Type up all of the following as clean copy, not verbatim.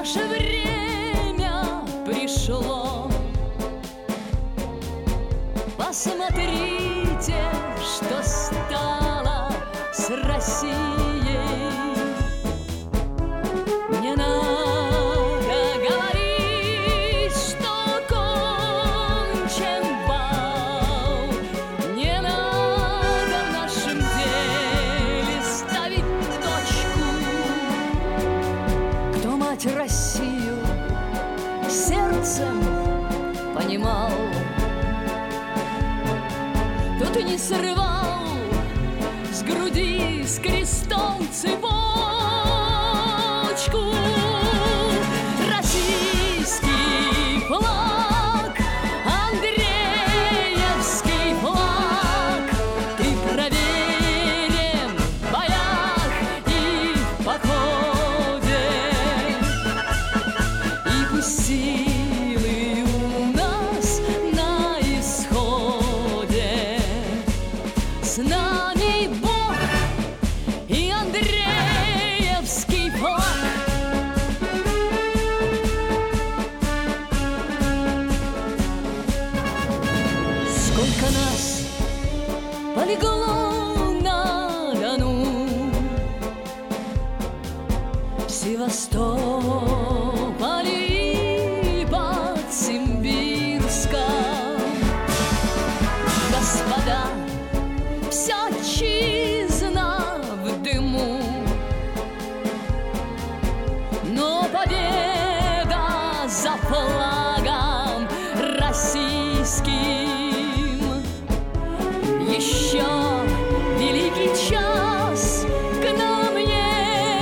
наше время пришло. Посмотрите, что стало с Россией. Не надо говорить, что кончен бал. Не надо в нашем деле ставить точку. Кто мать Россию сердцем понимал, тот и не срывал с груди с крестом цепочку. Российский флаг, Андреевский флаг, ты проверен в боях и в походе. И пусть силы у нас на исходе. С нами Бог и Андреевский флаг. Сколько нас полегло на Дону, в Севастополе и под Симбирском. Господа, вся отчизна в дыму, но победа за флагом российским. Еще великий час к нам не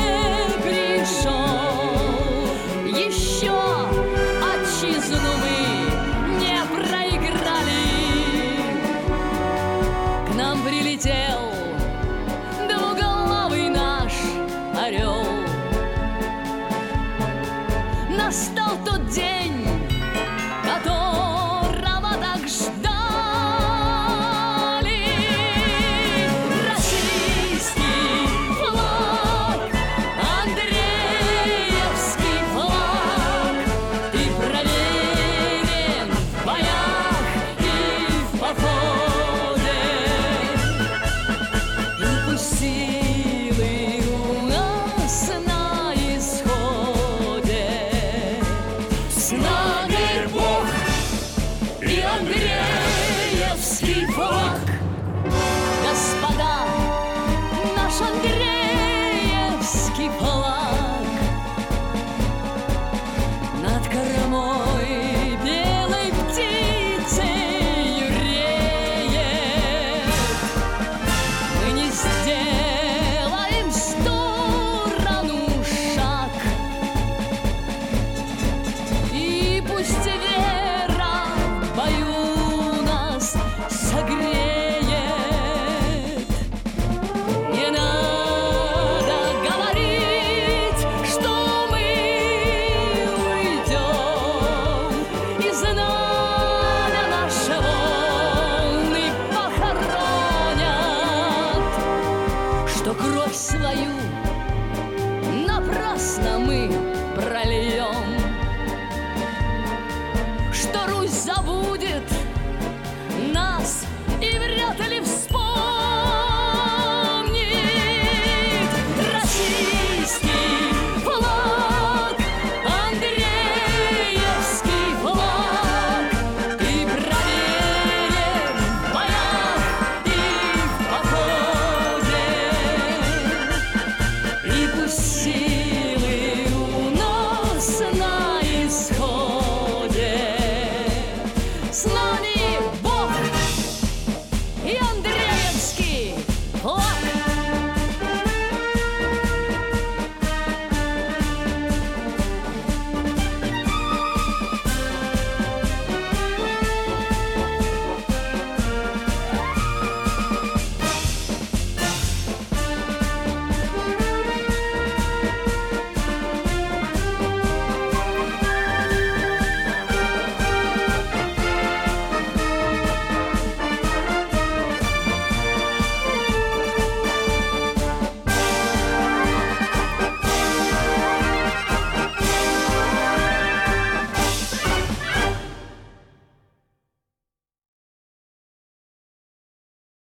пришел. Еще отчизну мы не проиграли. К нам прилетел двуглавый наш орел. Настал тот день, которого так ждали. Российский флаг, Андреевский флаг, ты проверен в боях и в походе. И пусть силы у нас на исходе. С нами Бог и Андреевский флаг. Господа, наш Андреевский флаг над кормой белой птицей реет. Мы не сделаем в сторону шаг. И пусть вера в бою нас согреет. Не надо говорить, что мы уйдем, и знамя наше волны похоронят, что кровь свою